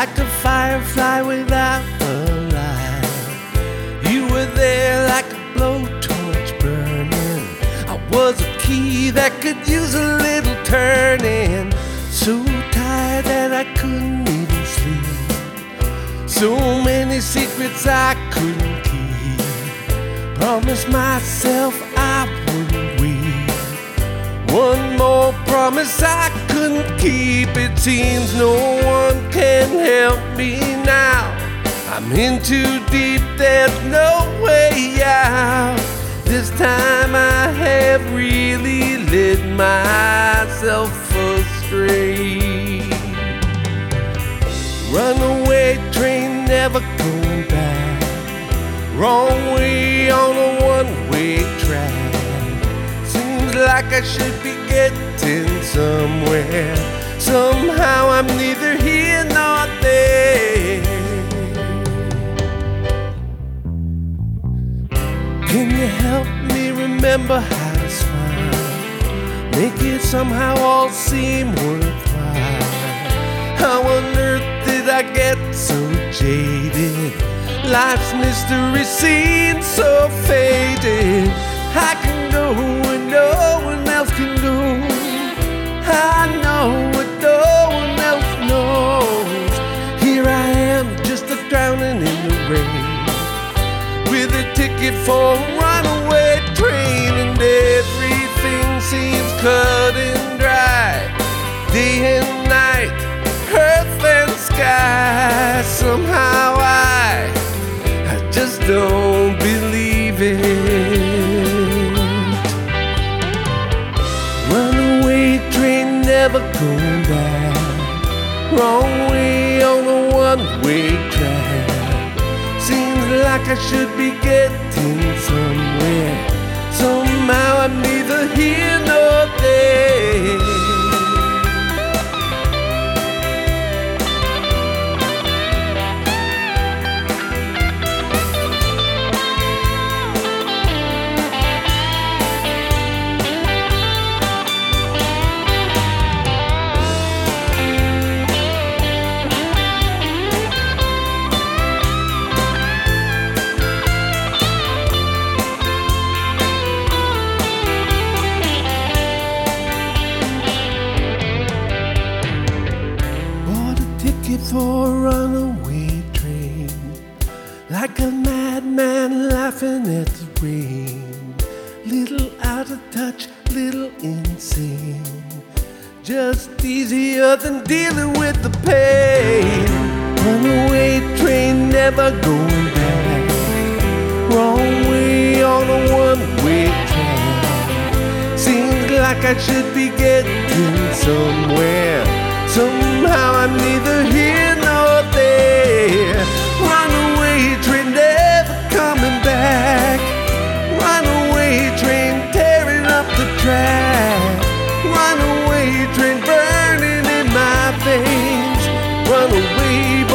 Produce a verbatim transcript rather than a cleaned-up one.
like a firefly without a light. You were there like a blowtorch burning. I was a key that could use a little turning. So tired that I couldn't even sleep. So many secrets I couldn't keep. Promised myself I wouldn't weep. One more promise I couldn't keep. It seems no one can help me now. I'm in too deep, there's no way out. This time I have really led myself astray. Runaway train never going back. Wrong way on a one-way track. Seems like I should be getting somewhere. Somehow I'm neither here nor there. Can you help me remember how to smile? Make it somehow all seem worthwhile. How on earth did I get so jaded? Life's mystery seems so faded. I can go where no one else can go. I know what no one else knows. Here I am, just a drowning in the rain, with a ticket for a runaway train. And everything seems cut and dry, day and night, earth and sky. Somehow I, I just don't believe it. Runaway train never going back. Wrong way on a one-way track. Seems like I should be getting somewhere. Somehow I'm neither here nor there. For a runaway train, like a madman laughing at the rain. Little out of touch, little insane, just easier than dealing with the pain. Runaway train never going back. Wrong way on a one-way track. Seems like I should be getting somewhere. Somehow I'm neither here nor there. Runaway train never coming back. Runaway train tearing up the track. Runaway train burning in my veins. Runaway